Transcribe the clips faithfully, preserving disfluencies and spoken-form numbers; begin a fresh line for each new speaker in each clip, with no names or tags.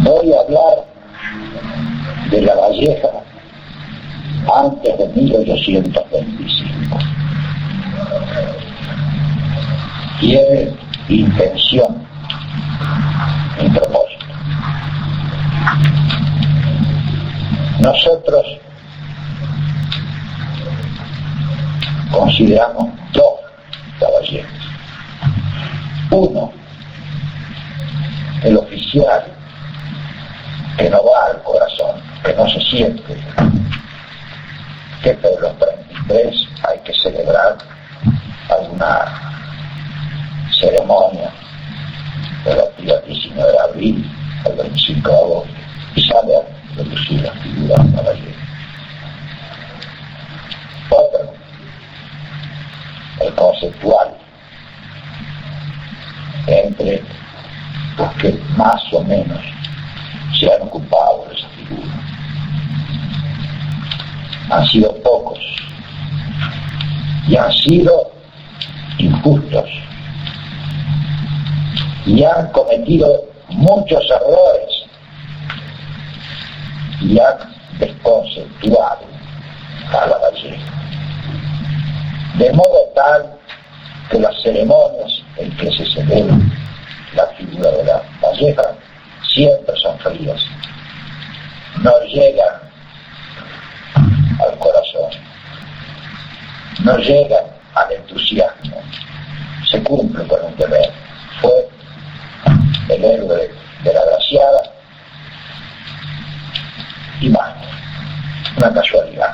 Voy a hablar de La Valleja antes de mil ochocientos veinticinco. Tiene intención y propósito. Nosotros consideramos dos caballeros. Uno, el oficial que no va al corazón, que no se siente que por los treinta y tres hay que celebrar alguna ceremonia de la privatísima de abril al veinticinco de agosto y sale a reducir la figura de la Valleja. Otro, el conceptual, entre los que más o menos se han ocupado de esa figura. Han sido pocos y han sido injustos y han cometido muchos errores y han desconceptuado a la Valleja, de modo tal que las ceremonias en que se celebra la figura de la Valleja siempre son frías, no llegan al corazón, no llegan al entusiasmo, se cumple con un deber. Fue el héroe de la Graciada y más, una casualidad.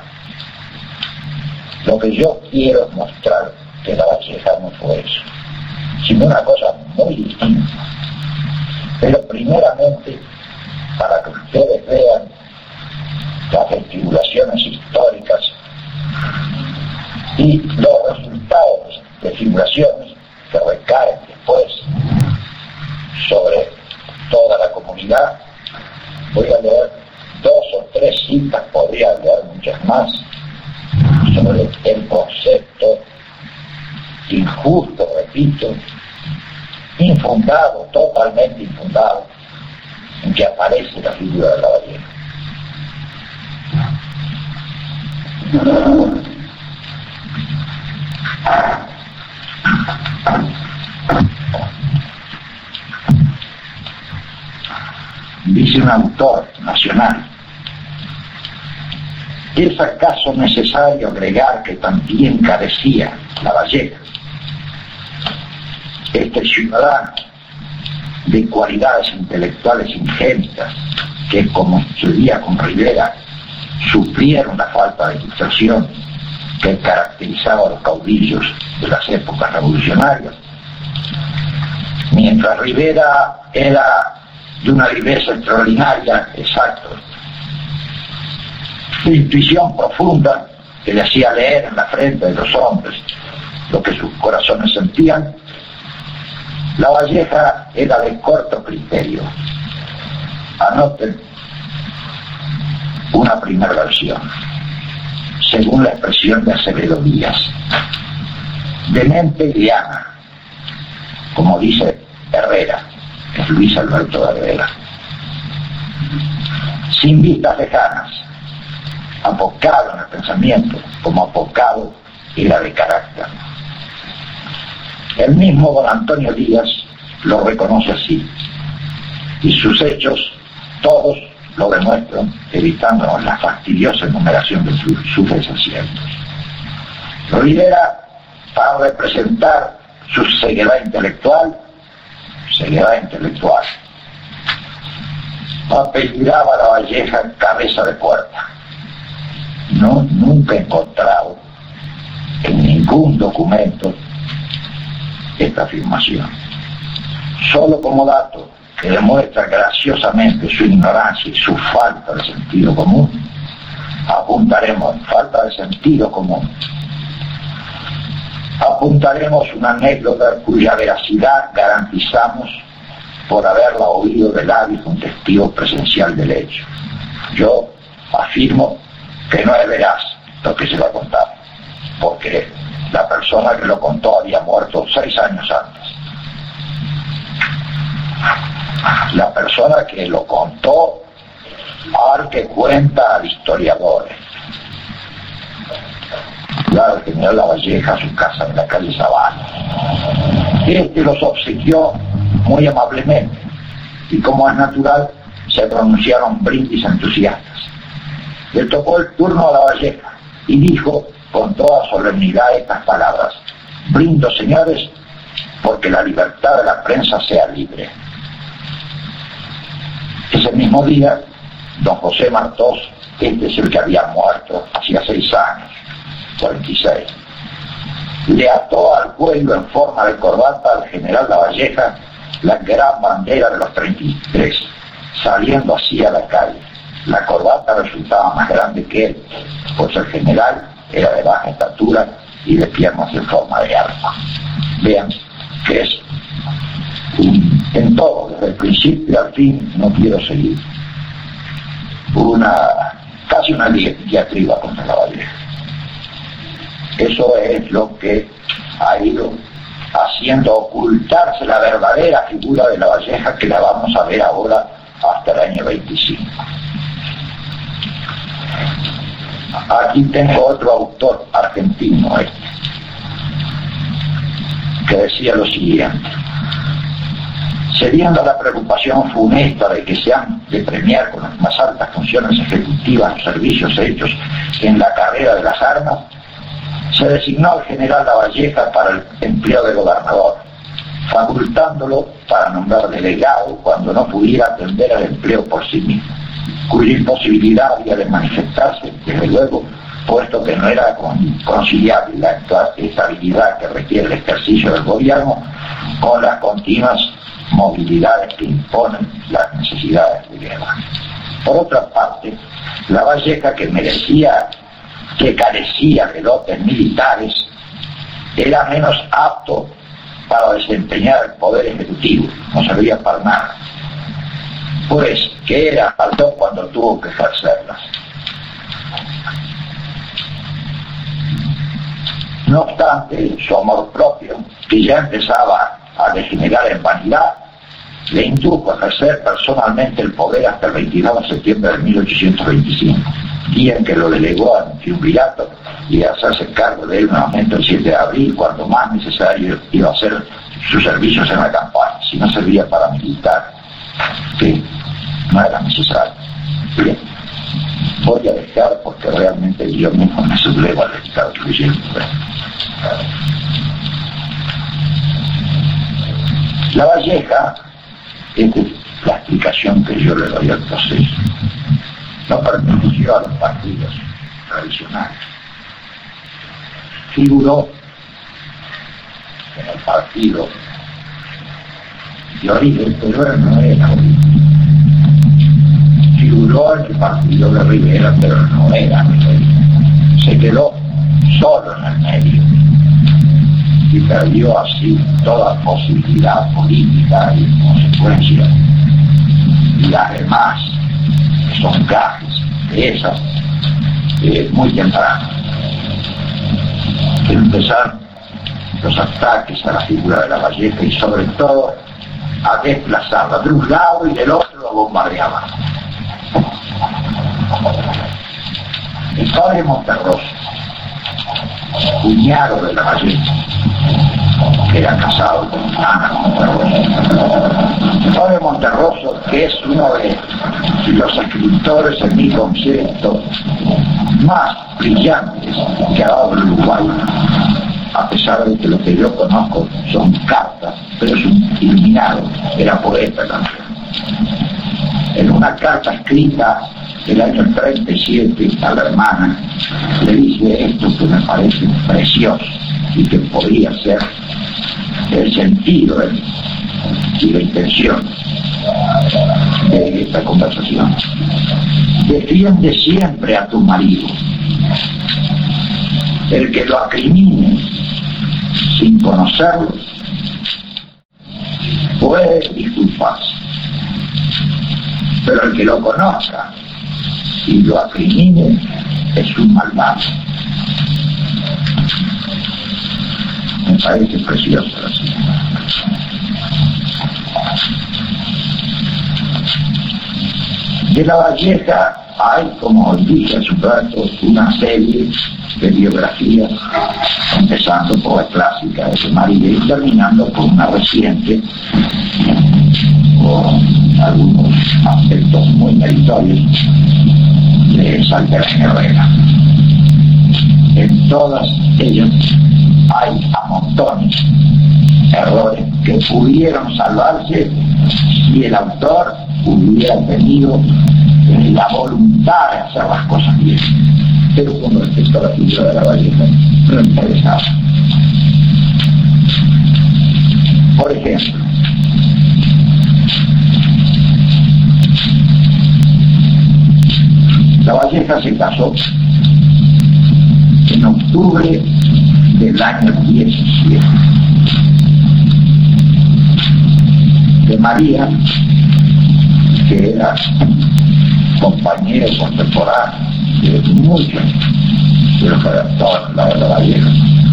Lo que yo quiero es mostrar que la Valleja no fue eso, sino una cosa muy distinta. Pero primeramente, para que ustedes vean las figuraciones históricas y los resultados de figuraciones que recaen después sobre toda la comunidad, voy a leer dos o tres citas, podría leer muchas más, sobre el concepto injusto, repito, infundado, totalmente infundado, en que aparece la figura de la Valleja. Dice un autor nacional: ¿es acaso necesario agregar que también carecía la Valleja, este ciudadano, de cualidades intelectuales ingénitas que, como sucedía con Rivera, sufrieron la falta de ilustración que caracterizaba a los caudillos de las épocas revolucionarias? Mientras Rivera era de una viveza extraordinaria, exacto, de intuición profunda que le hacía leer en la frente de los hombres lo que sus corazones sentían, la Valleja era de corto criterio. Anoten una primera versión, según la expresión de Acevedo Díaz: de mente liana, como dice Herrera, es Luis Alberto de Herrera, sin vistas lejanas, apocado en el pensamiento, como apocado era de carácter. El mismo don Antonio Díaz lo reconoce así, y sus hechos todos lo demuestran, evitándonos la fastidiosa enumeración de sus, sus desaciertos. Rivera, para representar su ceguedad intelectual, ceguedad intelectual, apellidaba a la Valleja cabeza de puerta. No, nunca he encontrado en ningún documento esta afirmación. Solo como dato que demuestra graciosamente su ignorancia y su falta de sentido común, apuntaremos, falta de sentido común, apuntaremos una anécdota cuya veracidad garantizamos por haberla oído de labios de un testigo presencial del hecho. Yo afirmo que no es veraz lo que se va a contar, porque la persona que lo contó había muerto seis años antes. la persona que lo contó al que cuenta al historiador. Claro, el general Lavalleja a su casa en la calle Sabana. Este los obsequió muy amablemente y, como es natural, se pronunciaron brindis entusiastas. Le tocó el turno a Lavalleja y dijo con toda solemnidad estas palabras: brindo, señores, porque la libertad de la prensa sea libre. Ese mismo día, don José Martós, este es el que había muerto hacía seis años, cuarenta y seis, le ató al cuello en forma de corbata al general Lavalleja la gran bandera de los treinta y tres, saliendo así a la calle. La corbata resultaba más grande que él, pues el general era de baja estatura y de piernas en forma de arco. Vean que es un, en todo, desde el principio al fin, no quiero seguir, una casi una diatriba contra Lavalleja. Eso es lo que ha ido haciendo ocultarse la verdadera figura de Lavalleja, que la vamos a ver ahora hasta el año veinticinco. Aquí tengo otro autor argentino, este, que decía lo siguiente: cediendo a la preocupación funesta de que se han de premiar con las más altas funciones ejecutivas los servicios hechos en la carrera de las armas, se designó al general Lavalleja para el empleo de gobernador, facultándolo para nombrar delegado cuando no pudiera atender al empleo por sí mismo, cuya imposibilidad había de manifestarse, desde luego, puesto que no era conciliable la estabilidad que requiere el ejercicio del gobierno con las continuas movilidades que imponen las necesidades de guerra. Por otra parte, Lavalleja, que merecía, que carecía de dotes militares, era menos apto para desempeñar el poder ejecutivo, no servía para nada, pues que era faltó cuando tuvo que ejercerlas. No obstante, su amor propio, que ya empezaba a degenerar en vanidad, le indujo a ejercer personalmente el poder hasta el veintidós de septiembre de mil ochocientos veinticinco, día en que lo delegó al triunvirato y a hacerse cargo de él nuevamente el siete de abril, cuando más necesario iba a ser sus servicios en la campaña, si no servía para militar, que no era necesario. Bien, voy a dejar porque realmente yo mismo me sublevo al estar leyendo. Lavalleja, esta es la explicación que yo le doy al proceso, no perteneció a los partidos tradicionales. Figuró en el partido de Oribe, pero él no era Oribe. Figuró en el partido de Rivera, pero no era Rivera. Se quedó solo en el medio y perdió así toda posibilidad política y, en consecuencia, las demás son gajes de esas eh, muy temprano. Quiero empezar los ataques a la figura de Lavalleja y, sobre todo, a desplazarla de un lado y del otro lo bombardeaban. El padre Monterroso, cuñado de Lavalleja, que era casado con Ana Monterroso. El padre Monterroso, que es uno de los escritores, en mi concepto, más brillantes que ha dado el Uruguay, a pesar de que lo que yo conozco son cartas, pero es un iluminado, era poeta también. En una carta escrita del año treinta y siete a la hermana, le dice esto que me parece precioso y que podría ser el sentido de, y la intención de esta conversación. Defiende siempre a tu marido. El que lo acrimine sin conocerlo puede disculparse, pero el que lo conozca y lo acrimine es un malvado. Me parece precioso así. De La Valleja hay, como dije hace un rato, una serie de biografías, empezando por la clásica de María y terminando por una reciente, con algunos aspectos muy meritorios, de Salvador Herrera. En todas ellas hay a montones errores que pudieron salvarse si el autor hubiera tenido eh, la voluntad de hacer las cosas bien. Pero con respecto a la figura de La Valleja, no me interesaba. Por ejemplo, La Valleja se casó en octubre del año diecisiete. De María, que era compañero contemporáneo de muchos de los redactores de La Valleja,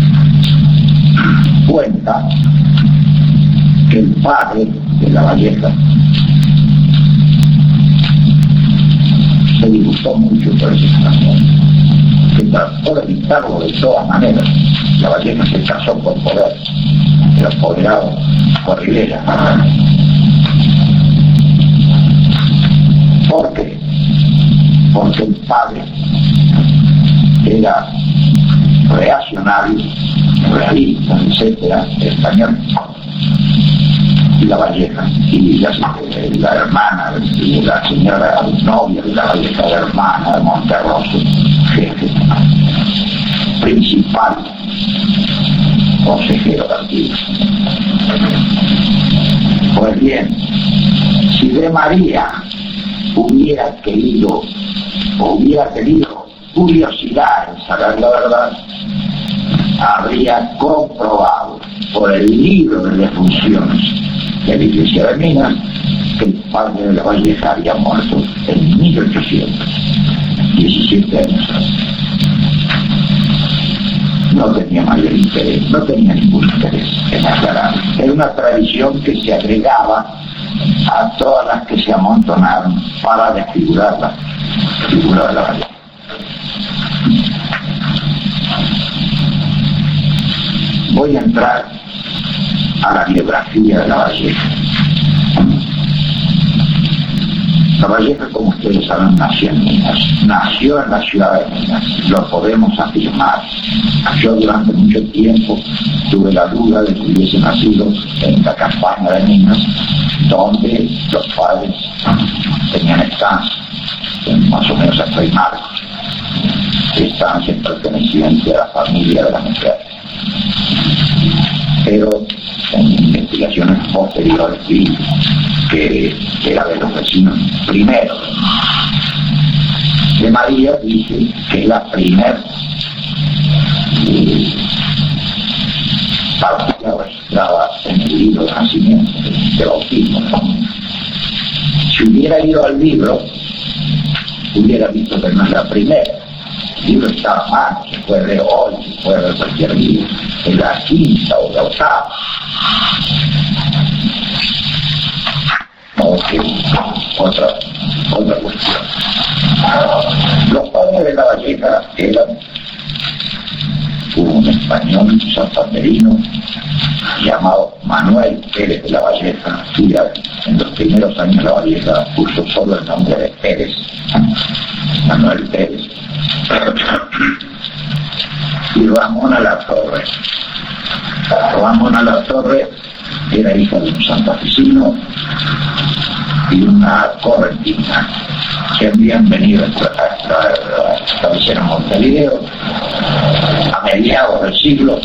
cuenta que el padre de La Valleja se disgustó mucho por ese casamiento, que trató de evitarlo de todas maneras. La Valleja se casó por poder, era apoderado por Rivera. ¿Por qué? Porque el padre era reaccionario, realista, etcétera, español, y La Valleja, y la, la hermana, y la señora novia de La Valleja, la hermana de Monterroso, jefe principal, consejero de Artigas. Pues bien, si de María hubiera querido, hubiera tenido curiosidad en saber la verdad, habría comprobado por el libro de defunciones de la iglesia de Minas que el padre de La Valleja había muerto en mil ochocientos, diecisiete años. No tenía mayor interés, no tenía ningún interés en aclarar. Era una tradición que se agregaba a todas las que se amontonaron para desfigurar la figura de La Valleja. Voy a entrar a la biografía de La Valleja. La Valleja, como ustedes saben, nació en Minas, nació en la ciudad de Minas, lo podemos afirmar. Yo durante mucho tiempo tuve la duda de que hubiese nacido en la campaña de Minas, donde los padres tenían estancia, más o menos hasta el Marcos, estancia perteneciente a la familia de la mujer. Pero en investigaciones posteriores vi que era de los vecinos primero. De María dice que la primera eh, partida registrada en el libro de nacimiento, de bautismo. Si hubiera ido al libro, hubiera visto que no es la primera. El libro está mal, se puede leer hoy, se puede leer cualquier día, es la quinta o la octava. Okay. Otra, otra cuestión. Los padres de La Valleja eran un español santanderino llamado Manuel Pérez de La Valleja, y en los primeros años La Valleja puso solo el nombre de Pérez, Manuel Pérez, y Ramona La Torre. Ramona La Torre era hija de un santafesino y una correntina que habían venido a establecer en Montevideo a mediados del siglo,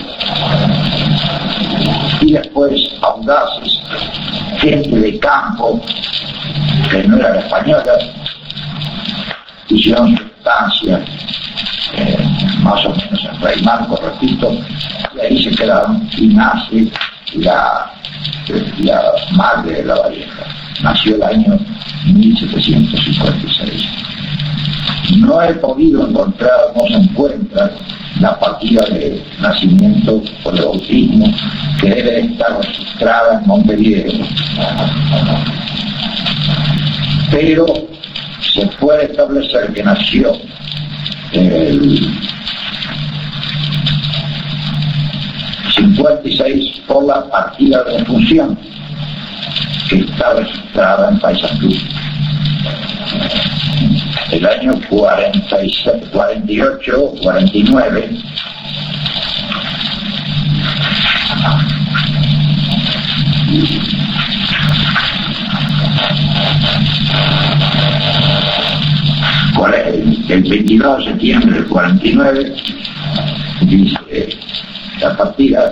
y después audaces, gente de campo que no eran españolas, hicieron su estancia eh, más o menos en Rey Marcos, repito, y ahí se quedaron, y nace la, la madre de La Valleja. Nació el año mil setecientos cincuenta y seis. No he podido encontrar, no se encuentra la partida de nacimiento por el bautismo que debe estar registrada en Montevideo. Pero se puede establecer que nació en el cincuenta y seis por la partida de defunción que está registrada en Paysandú. El año cuarenta y seis, cuarenta y ocho o cuarenta y nueve el veintidós de septiembre del cuarenta y nueve dice la partida: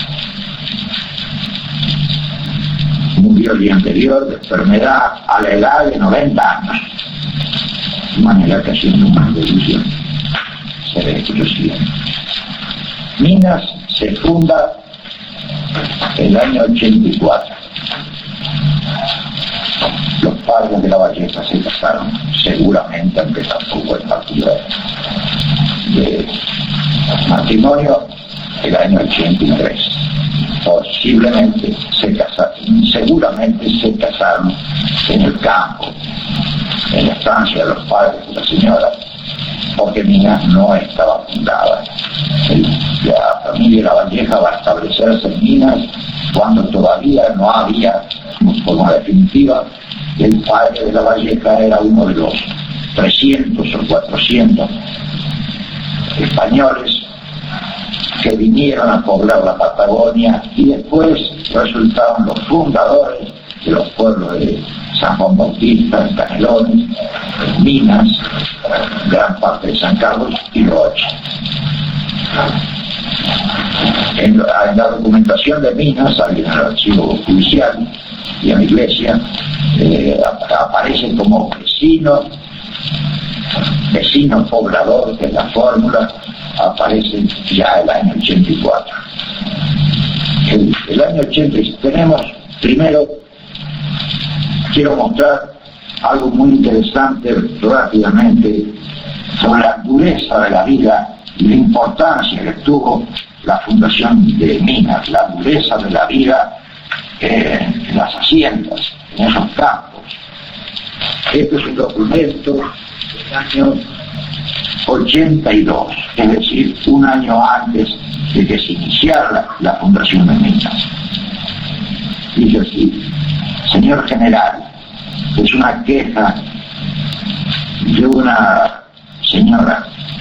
murió el día anterior de enfermedad a la edad de noventa años. De manera que haciendo una deducción se ve que lo siguiente. Minas se funda el año ochenta y cuatro. Los padres de La Valleja se casaron, seguramente, aunque tampoco es partido de matrimonio, el año ochenta y tres. Posiblemente se casaron, seguramente se casaron en el campo, en la estancia de los padres de la señora, porque Minas no estaba fundada. La familia de La Valleja va a establecerse en Minas cuando todavía no había, como forma definitiva, el padre de La Valleja era uno de los trescientos o cuatrocientos españoles que vinieron a poblar la Patagonia y después resultaron los fundadores de los pueblos de San Juan Bautista, Canelones, Minas, gran parte de San Carlos y Rocha. En la, en la documentación de Minas, en el archivo judicial y en la iglesia, eh, aparece como vecino, vecino poblador, que es la fórmula, aparece ya el año ochenta y cuatro. El, el año ochenta y cuatro tenemos, primero, quiero mostrar algo muy interesante rápidamente sobre la dureza de la vida y la importancia que tuvo la fundación de Minas, la dureza de la vida en las haciendas, en esos campos. Este es un documento del año ochenta y dos, es decir, un año antes de que se iniciara la, la fundación de Minas. Dice así: señor general, es una queja de una señora.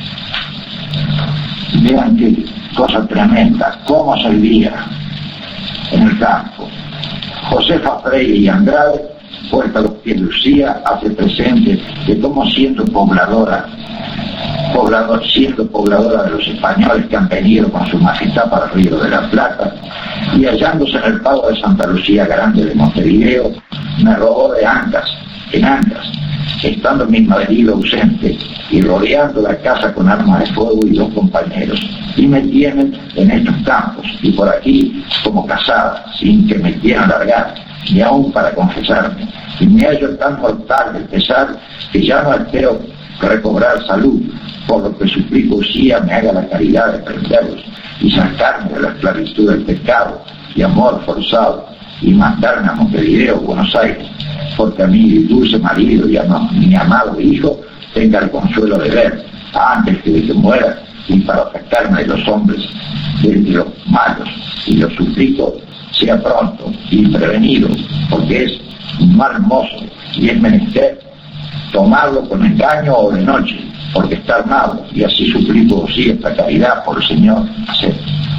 Vean qué cosa tremenda, cómo se vivía en el campo. Josefa Freire y Andrade, puerta a los pies de Lucía, hace presente de cómo siendo pobladora, poblador, siendo pobladora de los españoles que han venido con su majestad para el Río de la Plata, y hallándose en el pago de Santa Lucía Grande de Montevideo, me robó de Ancas, en Ancas, estando mi marido ausente y rodeando la casa con armas de fuego y dos compañeros, y me tienen en estos campos y por aquí como casada, sin que me quieran largar, ni aún para confesarme, y me hallo tan mortal del pesar que ya no espero recobrar salud, por lo que suplico Lucía me haga la caridad de prenderlos y sacarme de la esclavitud del pecado y amor forzado y mandarme a Montevideo, Buenos Aires, porque a mi dulce marido y a mi amado hijo tenga el consuelo de ver antes que de que muera, y para afectarme de los hombres, de los malos, y lo suplico sea pronto y prevenido, porque es un mal mozo y es menester tomarlo con engaño o de noche, porque está armado, y así suplico sí esta caridad por el Señor hacer.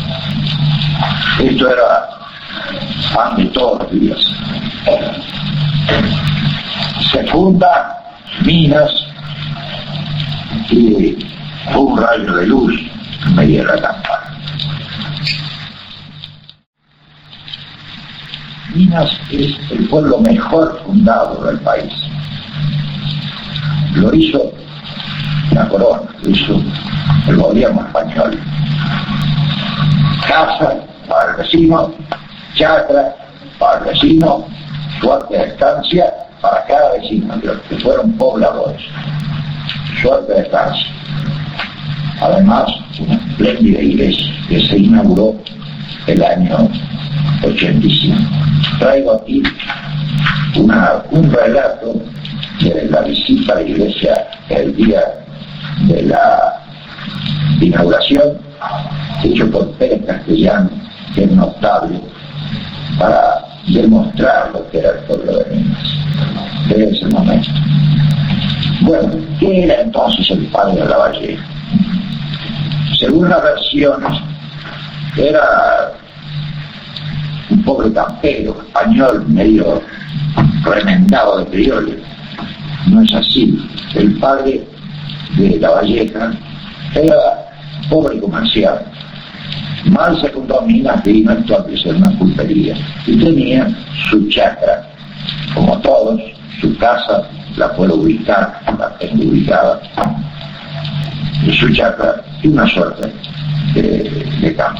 Esto era pan de todos los días. Se funda Minas y fue un rayo de luz en medio de la campana. Minas es el pueblo mejor fundado del país. Lo hizo la corona, lo hizo el gobierno español. Casa para el vecino, chacra para el vecino, suerte de estancia para cada vecino, los que fueron pobladores. Suerte de estancia. Además, una espléndida iglesia que se inauguró el año ochenta y cinco. Traigo aquí una, un relato de la visita visita a la iglesia el día de la inauguración, hecho por Pérez Castellano, que es notable, para demostrar lo que era el pueblo de Minas desde ese momento. Bueno, ¿qué era entonces el padre de Lavalleja? Según las versiones, era un pobre campero español medio remendado de criollo. No es así. El padre de Lavalleja era pobre comerciante. Mal se fundó Minas, que vino esto a ser una pulpería, y tenía su chacra, como todos. Su casa la puedo ubicar, la tengo ubicada, y su chacra y una suerte de, de campo.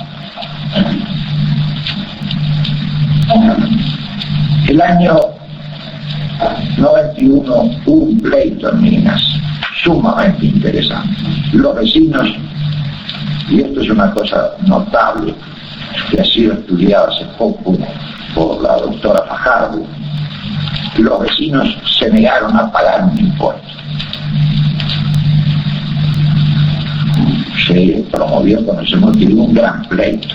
El año noventa y uno hubo un pleito en Minas sumamente interesante. Los vecinos, y esto es una cosa notable que ha sido estudiada hace poco por la doctora Fajardo, los vecinos se negaron a pagar un impuesto. Se promovió con ese motivo un gran pleito.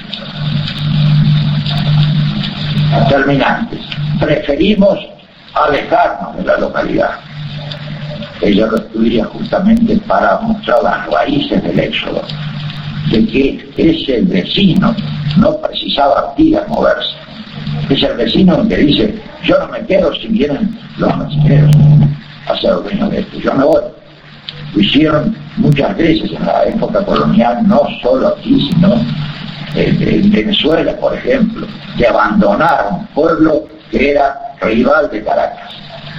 Terminante, preferimos alejarnos de la localidad. Ella lo estudia justamente para mostrar las raíces del éxodo, de que es el vecino, no precisaba Artigas moverse. Es el vecino que dice, yo no me quedo si vienen los brasileños a ser dueños de esto, yo me voy. Lo hicieron muchas veces en la época colonial, no solo aquí, sino en Venezuela, por ejemplo, que abandonaron un pueblo que era rival de Caracas.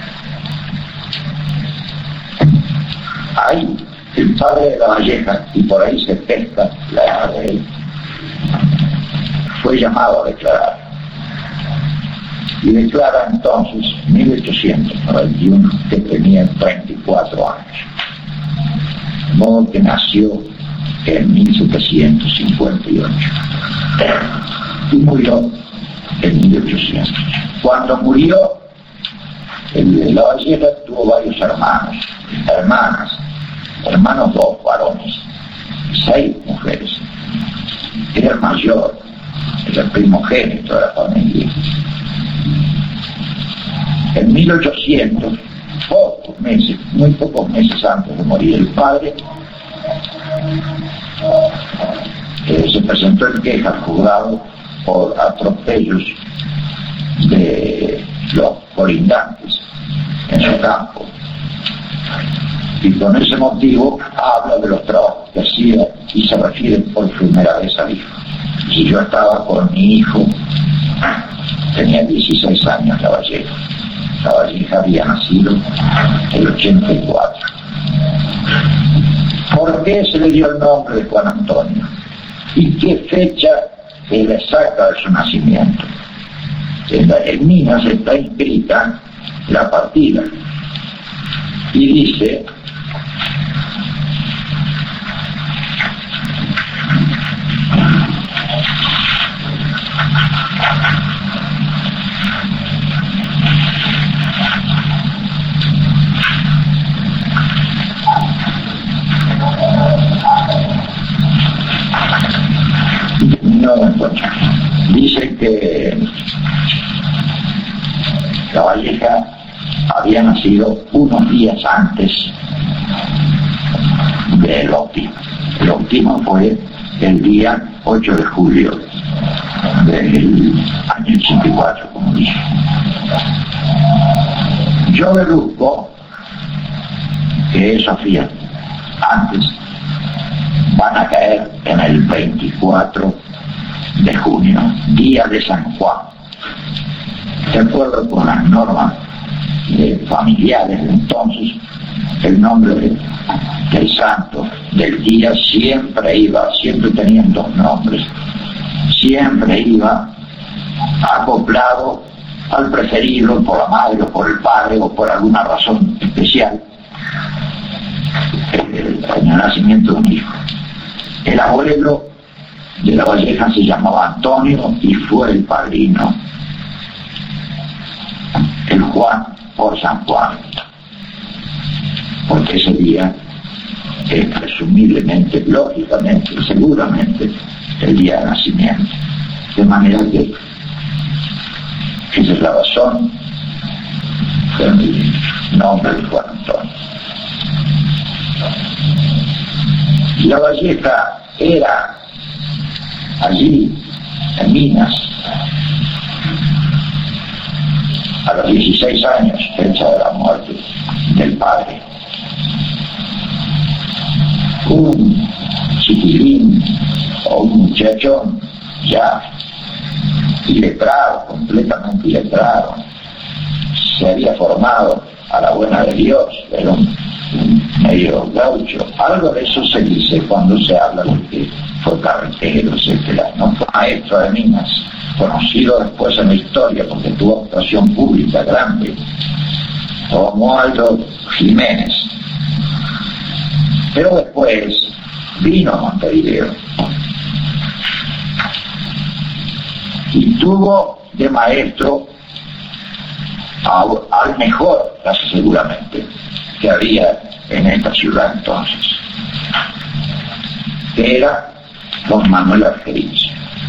Ahí el padre de Lavalleja, y por ahí se pesca la edad de él, fue llamado a declarar. Y declara entonces, mil ochocientos noventa y uno, que tenía treinta y cuatro años. De modo que nació en mil setecientos cincuenta y ocho. Y murió en mil ochocientos. Cuando murió, el de Lavalleja tuvo varios hermanos, hermanas, hermanos dos varones, seis mujeres. Era el mayor, era el primogénito de la familia. En mil ochocientos, pocos meses, muy pocos meses antes de morir el padre, eh, se presentó en queja al juzgado por atropellos de los colindantes en su campo. Y con ese motivo habla de los trabajos que hacía y se refiere por primera vez al hijo. Si yo estaba con mi hijo, tenía dieciséis años Lavalleja. Lavalleja había nacido en el ochenta y cuatro. ¿Por qué se le dio el nombre de Juan Antonio? ¿Y qué fecha es la exacta de su nacimiento? En, la, en Minas está inscrita la partida y dice: no lo encuentro. Dice que Lavalleja había nacido unos días antes del bautismo. El bautismo fue el día ocho de julio del año ochenta y cuatro, como dije. Yo deduzco que esas fiestas antes van a caer en el veinticuatro de junio, día de San Juan. De acuerdo con las normas eh, familiares de entonces, el nombre de, del santo del día siempre iba, siempre tenían dos nombres, siempre iba acoplado al preferido por la madre o por el padre o por alguna razón especial en el nacimiento de un hijo. El abuelo de Lavalleja se llamaba Antonio y fue el padrino, el Juan por San Juan. porque ese día es presumiblemente, lógicamente, seguramente el día de nacimiento. De manera que esa es la razón de mi nombre de Juan Antonio. La Valleja era allí, en Minas, a los dieciséis años, fecha de la muerte del padre. Un chiquilín o un muchachón ya iletrado, completamente iletrado, se había formado a la buena de Dios, era un, un medio gaucho. Algo de eso se dice cuando se habla de que fue carretero, etcétera. No fue maestro de Minas, conocido después en la historia porque tuvo actuación pública grande, como Aldo Jiménez. Pero después vino a Montevideo y tuvo de maestro a, al mejor, casi seguramente, que había en esta ciudad entonces, que era don Manuel Argerich.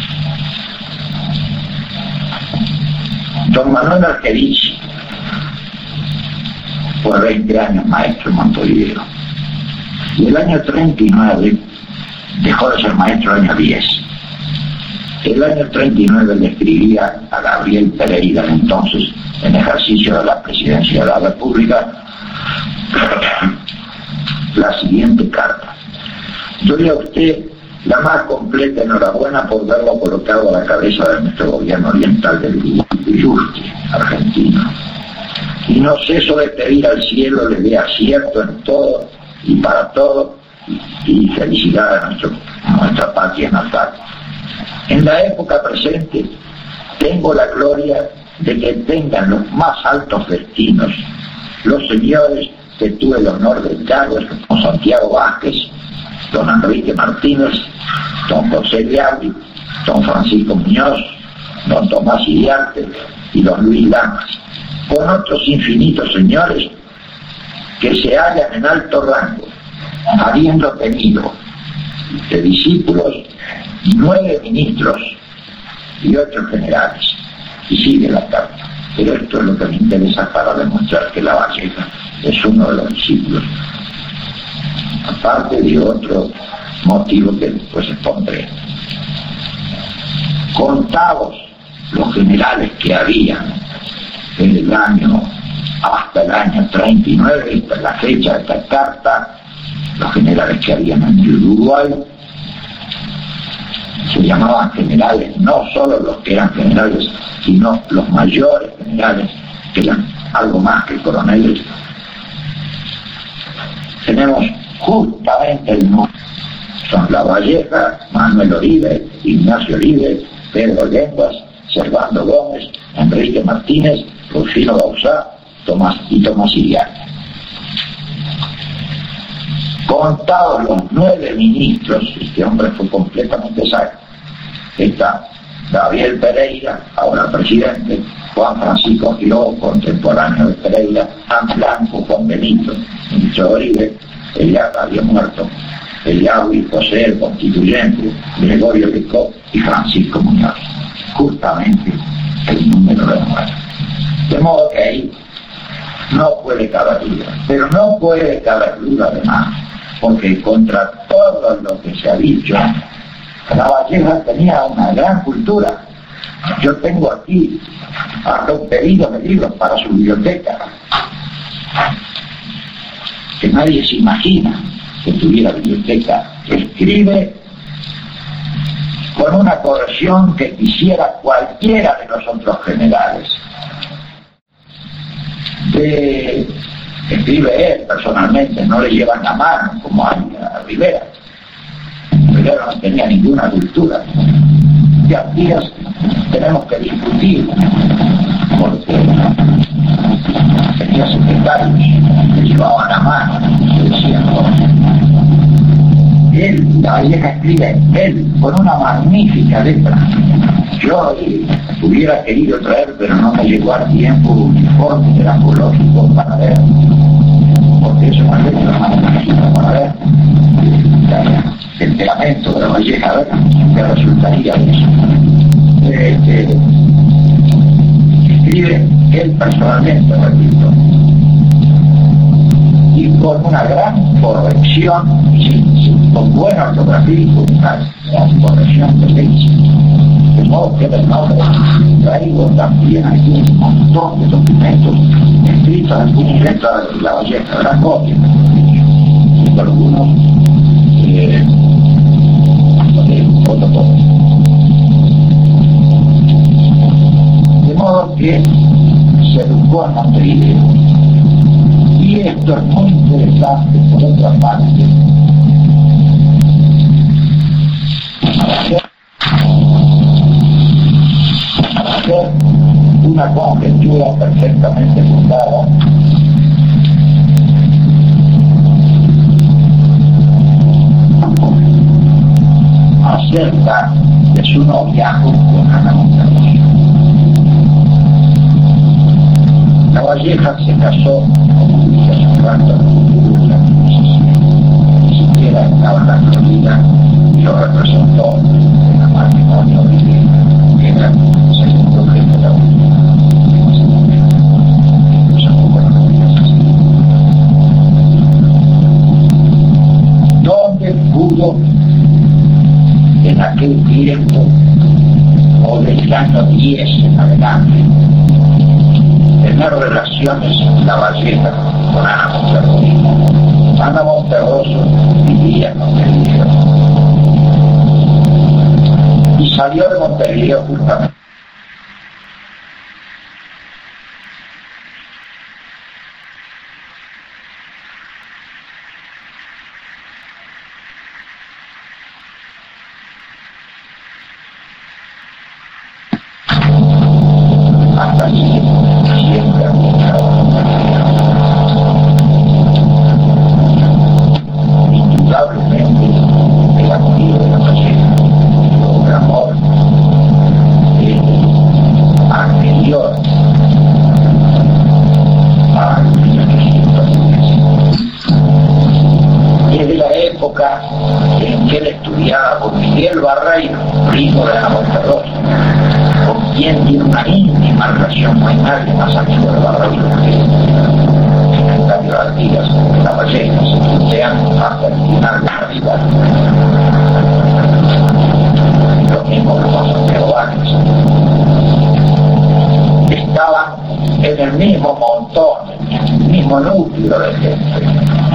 Don Manuel Argerich fue veinte años maestro en Montevideo. Y el año treinta y nueve dejó de ser maestro el año diez. El año treinta y nueve le escribía a Gabriel Pereira, entonces en ejercicio de la presidencia de la República, la siguiente carta. Doy a usted la más completa enhorabuena por verlo colocado a la cabeza de nuestro gobierno oriental del Uruguay, argentino. Y no ceso de pedir al cielo le dé acierto en todo y para todo, y felicidad a, nuestro, a nuestra patria natal. En la época presente tengo la gloria de que tengan los más altos destinos los señores que tuve el honor de cargos como Santiago Vázquez, don Enrique Martínez, don José Leavi, don Francisco Muñoz, don Tomás Iriarte y don Luis Lamas, con otros infinitos señores que se hallan en alto rango, habiendo tenido de discípulos nueve ministros y ocho generales. Y sigue la carta. Pero esto es lo que me interesa para demostrar que la Valleja es uno de los discípulos, aparte de otro motivo que después expondré. Contados los generales que habían en el año hasta el año treinta y nueve, esta es la fecha de esta carta, los generales que habían en el Uruguay, se llamaban generales, no solo los que eran generales, sino los mayores generales, que eran algo más que coroneles. Tenemos justamente el nombre, son La Valleja, Manuel Oribe, Ignacio Oribe, Pedro Lenguas, Servando Gómez, Enrique Martínez, Rufino Bauzá, Tomás y Tomás Iriarte. Contados los nueve ministros, este hombre fue completamente sano. Está Gabriel Pereira, ahora presidente, Juan Francisco Giró, contemporáneo de Pereira, Juan Blanco, Juan Benito, ministro Oribe, él ya había muerto, Eliaui, José, el constituyente, Gregorio Licó y Francisco Muñoz. Justamente el número de nueve. De modo que ahí no puede caber duda, pero no puede caber duda además, porque contra todo lo que se ha dicho, La Valleja tenía una gran cultura. Yo tengo aquí hasta un pedido de libros para su biblioteca, que nadie se imagina que tuviera biblioteca. Escribe con una corrección que quisiera cualquiera de los otros generales. De, escribe él personalmente, no le llevan la mano como a, a Rivera. Rivera no tenía ninguna cultura. Ya días tenemos que discutir, porque tenía secretarios que llevaban la mano, que decían cosas. Él, La Valleja escribe, él, con una magnífica letra. Yo eh, hubiera querido traer, pero no me llegó a tiempo un informe grafológico para ver, porque eso una vez lo mando para ver el temperamento de La Valleja, a ver qué resultaría de eso. Este, escribe él personalmente, repito, y con una gran corrección, sí, sí, con buena ortografía y con una gran corrección de leche. De modo que el nombre traigo también aquí un montón de documentos escritos en un directo de La Valleja, gran copia, y algunos eh, otro poco. De modo que se educó en Montevideo. Y esto es muy interesante por otra parte, para hacer, para hacer una conjetura perfectamente fundada acerca de su noviazgo con Ana Monterroso. La Valleja se casó, como dije hace un rato, ni siquiera estaba en la Florida y lo representó en el matrimonio de que era el segundo jefe de la Unidad. ¿Dónde pudo en aquel tiempo o del año diez en adelante tener relaciones La Valleja con Ana Monterroso? Ana Monterroso vivía en Montevideo y salió de Montevideo justamente hasta allí, siempre indudablemente el activo de La Valleja, un amor eh, anterior a mil ochocientos diez. Desde la época en que él estudiaba con Miguel Barreiro, primo de Ana Monterroso, con quien tiene una íntima relación, no hay nadie más amigo de Barreiro que el secretario de Artigas de La Valleja, se plantean hasta el final de la vida. Lo mismo que con Santiago Vázquez. Estaban en el mismo montón, en el mismo núcleo de gente,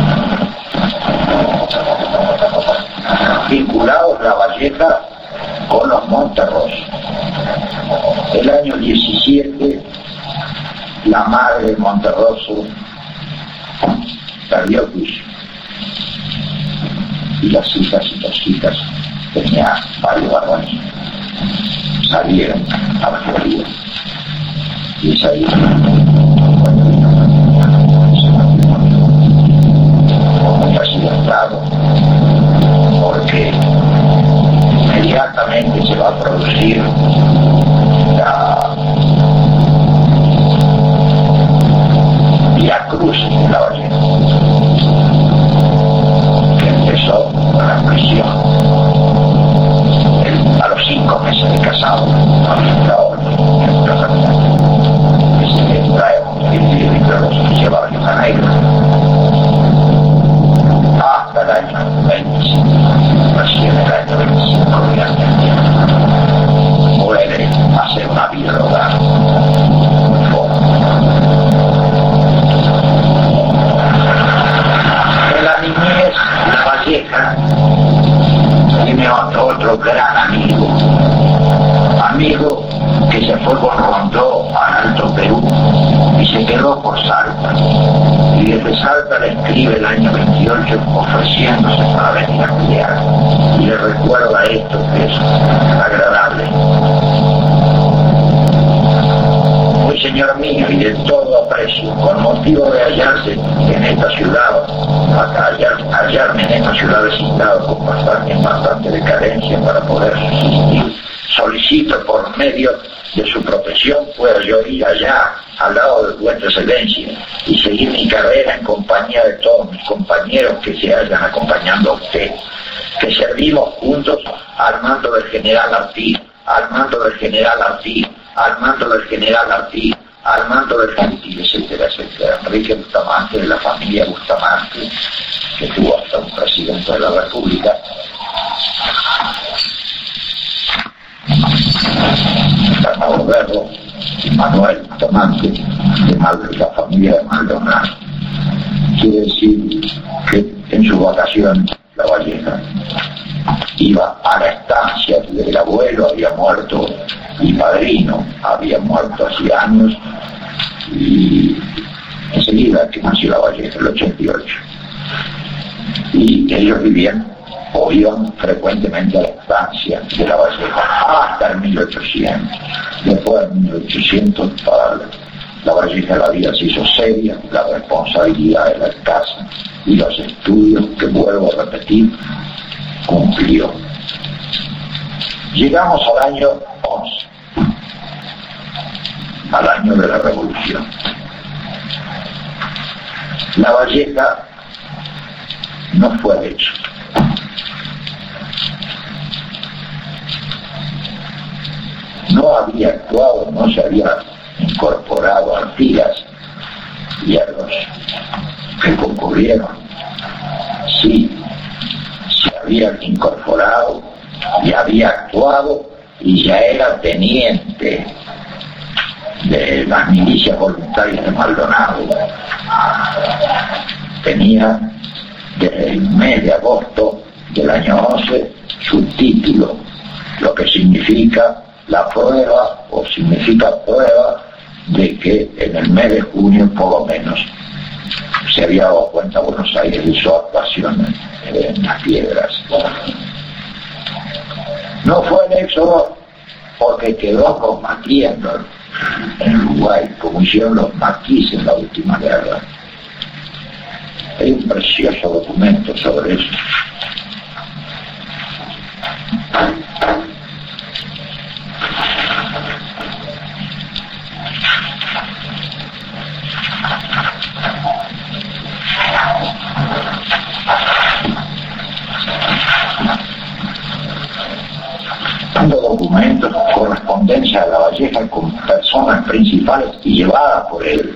vinculados La Valleja con los Monterroso. El año diecisiete, la madre de Monterroso perdió el juicio. Y las hijas y las hijas tenían varios varones. Salieron a la Florida. Y es ahí cuando vino ese matrimonio muy accidentado, porque inmediatamente se va a producir la Vía Cruz de La Valleja, que empezó con la prisión el, a los cinco meses de casado, no la orden, el casamiento, que se trae y luego se lleva a Río Janeiro hasta el año veinticinco, recién el año veinticinco de Argentina. Puede hacer una vida hogar muy fuerte. En la niñez, La Valleja tiene otro, otro gran amigo, amigo que se fue con Rondó al Alto Perú y se quedó por Salta. Y desde Salta le escribe el año veintiocho ofreciéndose para venir a pelear. Y le recuerda esto que es agradable. Muy señor mío, y de todo aprecio con motivo de hallarse en esta ciudad, hallar, hallarme en esta ciudad designado con bastante, bastante decadencia para poder subsistir, solicito por medio de su protección pueda yo ir allá al lado de vuestra excelencia y seguir mi carrera en compañía de todos mis compañeros que se hallan acompañando a usted, que servimos juntos al mando del general Artiz, al mando del general Artiz, al mando del general Artiz, al mando del Artiz, etcétera, etcétera. Enrique Bustamante, de la familia Bustamante, que tuvo hasta un presidente de la República. Acabo de verlo, Manuel Bustamante, de, Mal, de la familia de Maldonado. Quiere decir que en sus vacaciones La Valleja iba a la estancia del abuelo, había muerto mi padrino, había muerto hace años, y enseguida que nació La Valleja, el ochenta y ocho. Y ellos vivían o iban frecuentemente a la estancia de La Valleja hasta el mil ochocientos. Después del mil ochocientos para La Valleja la vida se hizo seria, la responsabilidad de la casa y los estudios, que vuelvo a repetir, cumplió. Llegamos al año once, al año de la Revolución. La Valleja no fue hecho. No había actuado, no se había incorporado a Artigas y a los que concurrieron. Sí, se había incorporado y había actuado y ya era teniente de las milicias voluntarias de Maldonado. Tenía desde el mes de agosto del año once su título, lo que significa la prueba, o significa prueba de que en el mes de junio por lo menos se había dado cuenta Buenos Aires de su actuación en las piedras. No fue el éxodo porque quedó combatiendo en Uruguay, como hicieron los maquis en la última guerra. Hay un precioso documento sobre eso. Documentos, correspondencia de La Valleja con personas principales y llevada por él.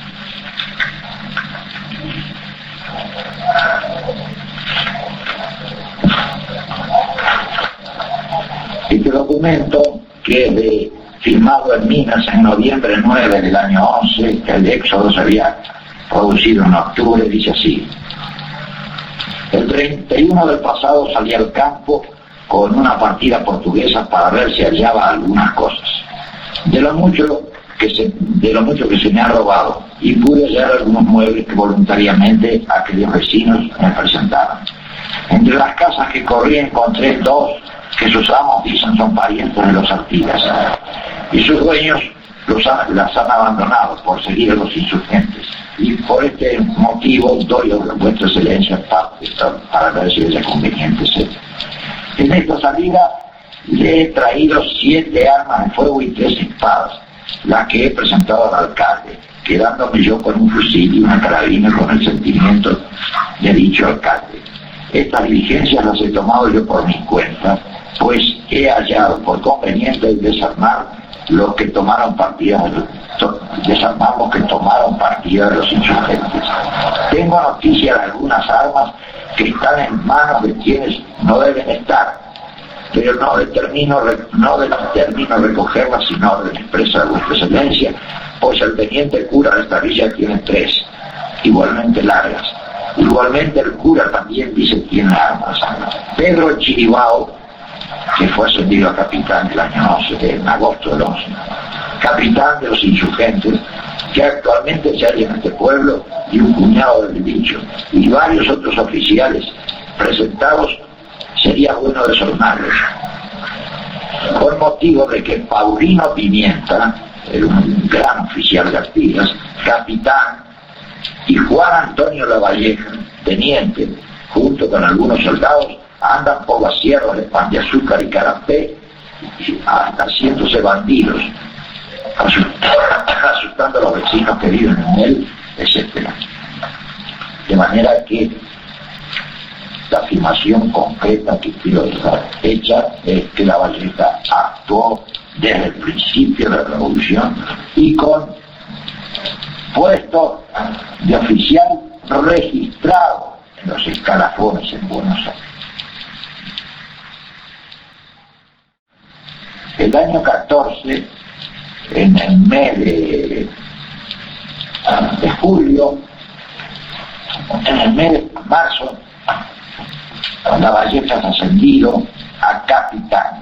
Este documento, que es de, firmado en Minas en noviembre nueve del año once, que el éxodo se había producido en octubre, dice así: el treinta y uno del pasado salí al campo con una partida portuguesa para ver si hallaba algunas cosas de lo mucho que se, de lo mucho que se me ha robado, y pude hallar algunos muebles que voluntariamente aquellos vecinos me presentaron. Entre las casas que corrí encontré dos que sus amos dicen son parientes de los Artigas, y sus dueños los ha, las han abandonado por seguir a los insurgentes, y por este motivo doy a vuestra excelencia parte para ver si es conveniente ser. En esta salida le he traído siete armas de fuego y tres espadas, las que he presentado al alcalde, quedándome yo con un fusil y una carabina con el sentimiento de dicho alcalde. Estas diligencias las he tomado yo por mi cuenta, pues he hallado por conveniente desarmar los que tomaron partida de to, desarmar los que tomaron partida de los insurgentes. Tengo noticia de algunas armas que están en manos de quienes no deben estar, pero no determino, no determino recogerlas sin orden expresa de vuestra excelencia, pues el teniente cura de esta villa tiene tres, igualmente largas. Igualmente el cura también dice tiene armas. Pedro Chiribao, que fue ascendido a capitán el año once, en agosto del once, capitán de los insurgentes, que actualmente se halla en este pueblo, y un cuñado del dicho, y varios otros oficiales presentados, sería bueno desornarlos, por motivo de que Paulino Pimienta, era un gran oficial de Artigas, capitán, y Juan Antonio Lavalleja, teniente, junto con algunos soldados, andan por las sierras de Pan de Azúcar y Carapé, hasta haciéndose bandidos, asustando a los vecinos que viven en él, etcétera. De manera que la afirmación concreta que quiero dejar hecha es que Lavalleja actuó desde el principio de la revolución y con puesto de oficial registrado en los escalafones en Buenos Aires. El año catorce, en el mes de, de julio, en el mes de marzo, Lavalleja es ascendido a capitán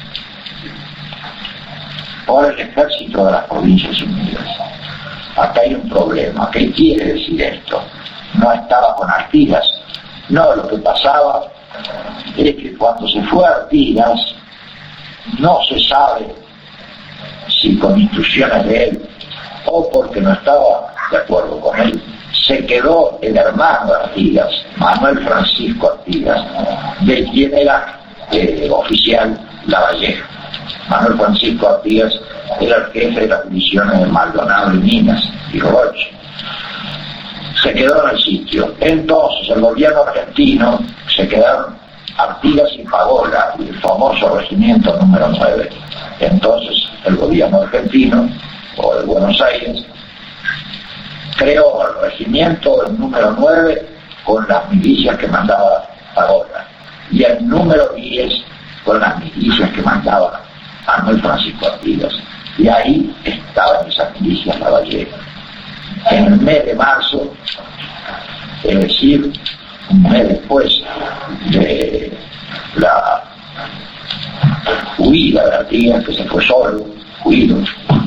por el ejército de las Provincias Unidas. Acá hay un problema. ¿Qué quiere decir esto? No estaba con Artigas. No, lo que pasaba es que cuando se fue a Artigas, no se sabe si con instrucciones de él o porque no estaba de acuerdo con él, se quedó el hermano de Artigas, Manuel Francisco Artigas, de quien era eh, oficial Lavalleja. Manuel Francisco Artigas era el jefe de las divisiones de Maldonado y Minas y Roche. Se quedó en el sitio. Entonces el gobierno argentino se quedaron Artigas y Pagola, el famoso regimiento número nueve. Entonces el gobierno argentino, o de Buenos Aires, creó el regimiento el número nueve con las milicias que mandaba Pagola y el número diez con las milicias que mandaba Manuel Francisco Artigas. Y ahí estaban esas milicias Lavalleja. En el mes de marzo, es decir, un mes después de la huida de Artigas, que se fue solo, huido,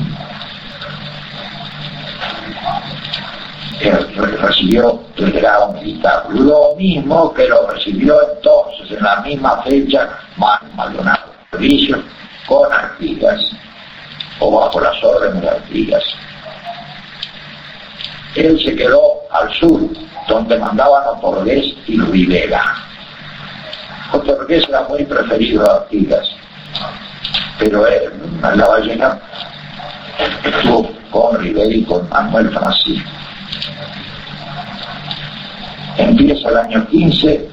recibió el grado militar, lo mismo que lo recibió entonces en la misma fecha Maldonado, servicio con Artigas o bajo las órdenes de Artigas. Él se quedó al sur, donde mandaban Otorgués y Rivera. Otorgués era muy preferido a Artigas, pero él, Lavalleja, estuvo con Rivera y con Manuel Francisco. Empieza el año quince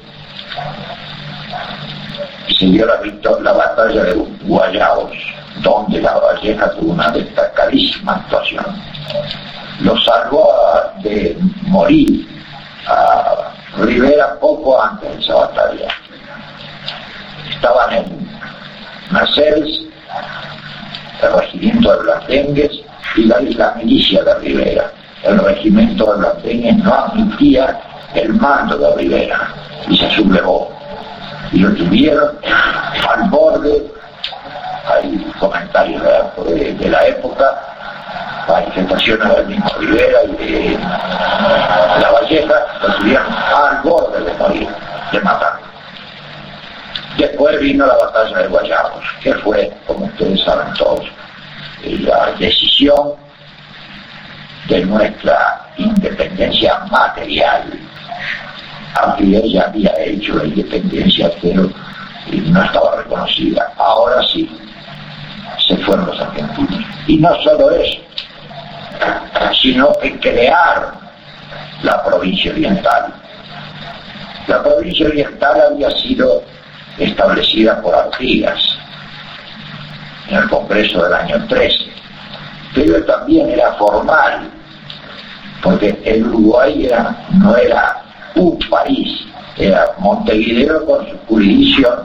y se dio la, la batalla de Guayabos, donde Lavalleja tuvo una destacadísima actuación. Lo salvó a, de morir a Rivera poco antes de esa batalla. Estaban en Mercedes, el regimiento de Blandengues y la, la milicia de Rivera. El regimiento de Blandengues no admitía el mando de Rivera y se sublevó. Y lo tuvieron al borde. Hay comentarios de, de, de la época, manifestaciones del mismo Rivera y de Lavalleja, lo tuvieron al borde de morir, de matar. Después vino la batalla de Guayabos, que fue, como ustedes saben todos, la decisión de nuestra independencia material. Artigas ya había hecho la independencia, pero no estaba reconocida. Ahora sí, se fueron los argentinos. Y no solo eso, sino que crearon la provincia oriental. La provincia oriental había sido establecida por Artigas en el Congreso del año trece, pero también era formal, porque el Uruguay era, no era un país, era Montevideo con su jurisdicción,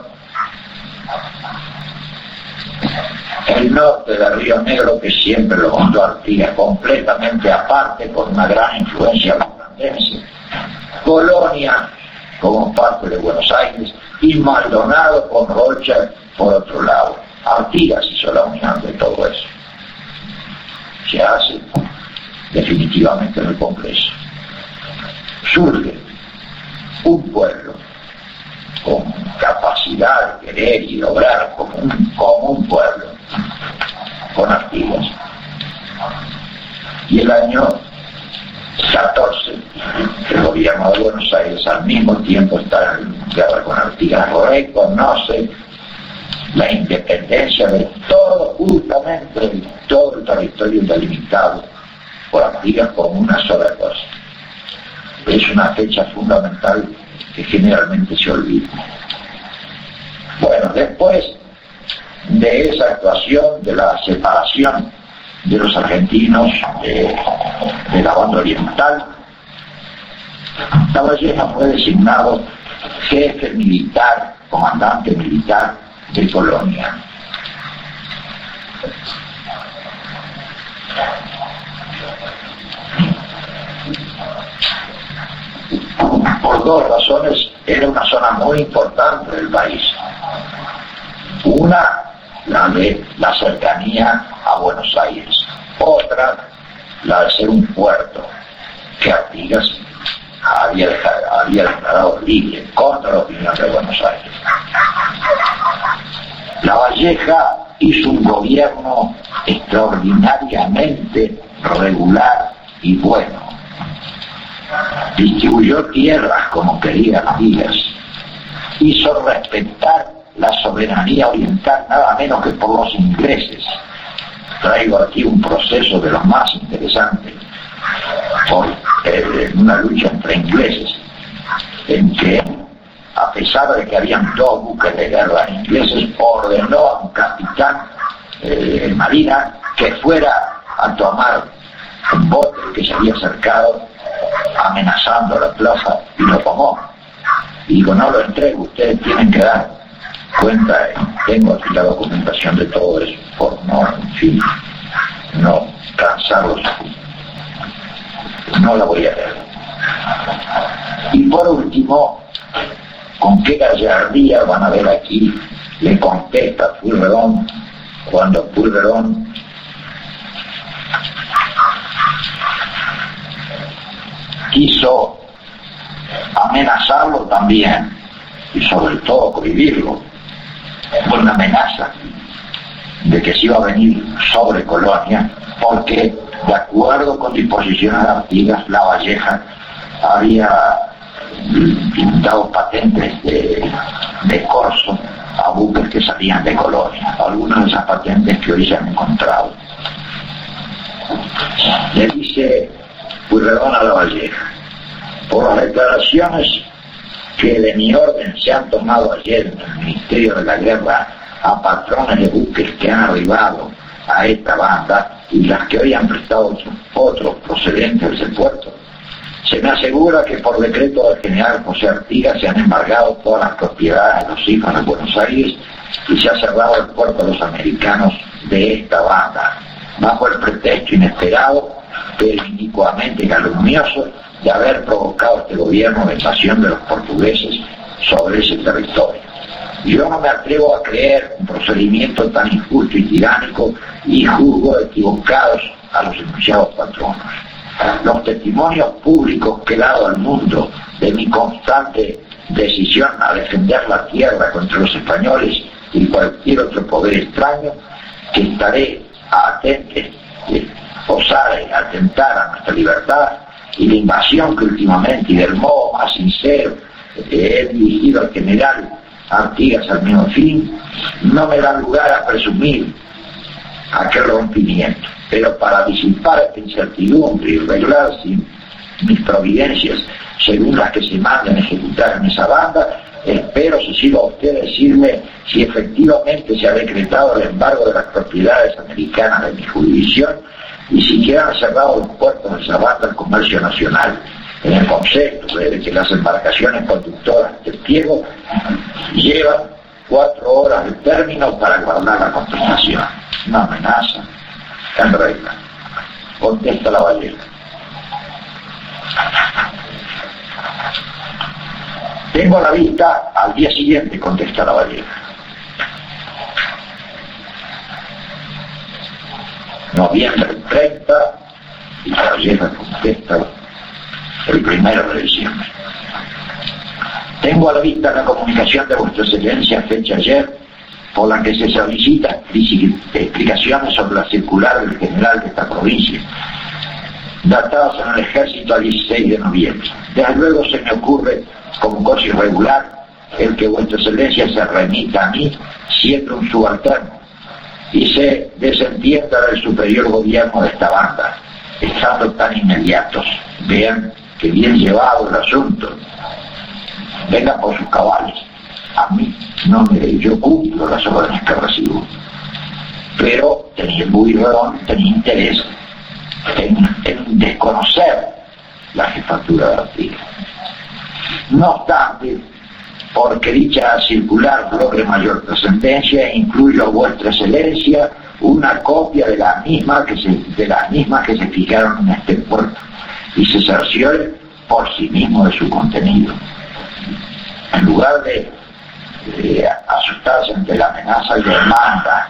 el norte del Río Negro, que siempre lo montó Artigas completamente aparte, con una gran influencia holandense, Colonia como parte de Buenos Aires y Maldonado con Rocha por otro lado. Artigas hizo la unión de todo eso. Se hace definitivamente en el Congreso. Surge un pueblo con capacidad de querer y lograr como un, como un pueblo, con Artigas. Y el año catorce, el gobierno de Buenos Aires al mismo tiempo está en guerra con Artigas, reconoce la independencia de todo, justamente de todo el territorio delimitado por Artigas como una sola cosa. Es una fecha fundamental que generalmente se olvida. Bueno, después de esa actuación, de la separación de los argentinos de, de la banda oriental, Lavalleja fue designado jefe militar, comandante militar de Colonia. Por dos razones, era una zona muy importante del país. Una, la de la cercanía a Buenos Aires. Otra, la de ser un puerto que Artigas había, dejado, había declarado libre contra la opinión de Buenos Aires. Lavalleja hizo un gobierno extraordinariamente regular y bueno. Distribuyó tierras como quería Artigas. Hizo respetar la soberanía oriental nada menos que por los ingleses. Traigo aquí un proceso de los más interesantes, por eh, una lucha entre ingleses, en que, a pesar de que habían dos buques de guerra ingleses, ordenó a un capitán eh, de marina que fuera a tomar un bote que se había acercado amenazando la plaza, y lo tomó. Y digo, no lo entrego, ustedes tienen que dar cuenta, tengo aquí la documentación de todo eso, por no, en fin, no cansarlos, no la voy a leer. Y por último, con qué gallardía van a ver aquí, le contesta Pueyrredón, cuando Pueyrredón quiso amenazarlo también, y sobre todo prohibirlo, por una amenaza de que se iba a venir sobre Colonia, porque de acuerdo con disposiciones de Artigas, Lavalleja había dado patentes de, de corso a buques que salían de Colonia, algunas de esas patentes que hoy se han encontrado. Le dice Pueyrredón a Lavalleja: por las declaraciones que de mi orden se han tomado ayer en el Ministerio de la Guerra a patrones de buques que han arribado a esta banda y las que hoy han prestado otros, otros procedentes de ese puerto, se me asegura que por decreto del general José Artigas se han embargado todas las propiedades de los hijos de Buenos Aires y se ha cerrado el puerto a los americanos de esta banda, bajo el pretexto inesperado, pero inicuamente calumnioso, de haber provocado este gobierno de invasión de los portugueses sobre ese territorio. Yo no me atrevo a creer un procedimiento tan injusto y tiránico y juzgo equivocados a los enunciados patronos. Los testimonios públicos que he dado al mundo de mi constante decisión a defender la tierra contra los españoles y cualquier otro poder extraño, que estaré atento, eh, osare atentar a nuestra libertad, y la invasión que últimamente y del modo más sincero eh, he dirigido al general Artigas al mismo fin, no me da lugar a presumir aquel rompimiento, pero para disipar esta incertidumbre y arreglar mis providencias según las que se mandan ejecutar en esa banda, espero si sigo a usted decirme si efectivamente se ha decretado el embargo de las propiedades americanas de mi jurisdicción y si quedan cerrados los puertos de esa banda al comercio nacional, en el concepto de que las embarcaciones conductoras del pliego llevan cuatro horas de término para guardar la contestación. Una amenaza en regla. Contesta Lavalleja: tengo la vista al día siguiente, contesta Lavalleja. Noviembre treinta, y Lavalleja contesta el primero de diciembre. Tengo a la vista la comunicación de vuestra excelencia fecha ayer, por la que se solicita explicaciones sobre la circular del general de esta provincia, datados en el ejército al dieciséis de noviembre. Desde luego se me ocurre, como cosa irregular, el que vuestra excelencia se remita a mí, siendo un subalterno, y se desentienda del superior gobierno de esta banda, estando tan inmediatos. Vean que bien llevado el asunto. Vengan por sus cabales. A mí no me, yo cumplo las órdenes que recibo, pero tenía el Buirredón, tenía interés en, en desconocer la jefatura de Artigas. No obstante, porque dicha circular logre mayor trascendencia, incluyo a vuestra excelencia una copia de las mismas que se, de las mismas que se fijaron en este puerto, y se cerciore por sí mismo de su contenido. En lugar de, de asustarse ante la amenaza, le manda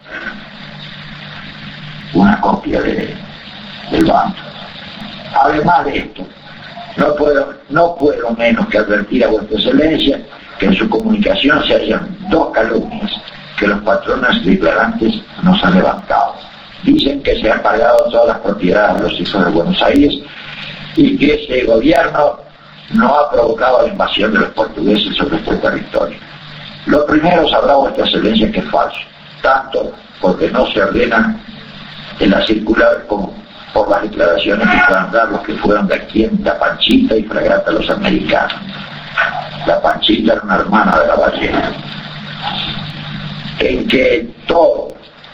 una copia de, del banco. Además de esto, no puedo, no puedo menos que advertir a vuestra excelencia que en su comunicación se hallan dos calumnias que los patrones declarantes nos han levantado. Dicen que se han pagado todas las propiedades de los hijos de Buenos Aires y que ese gobierno no ha provocado la invasión de los portugueses sobre este territorio. Lo primero, sabrá vuestra excelencia que es falso, tanto porque no se ordena en la circular como por las declaraciones que puedan dar los que fueron de aquí en la Panchita y Fragata los americanos. La Panchita era una hermana de la ballena. En que todo,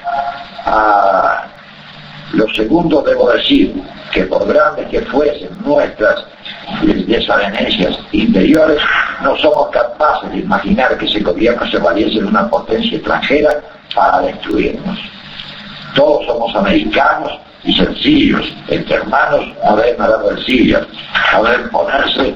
a lo segundo debo decir que por grandes que fuesen nuestras desavenencias interiores, no somos capaces de imaginar que ese gobierno se valiese de una potencia extranjera para destruirnos. Todos somos americanos y sencillos, entre hermanos no deben haber bolsillos, no deben ponerse,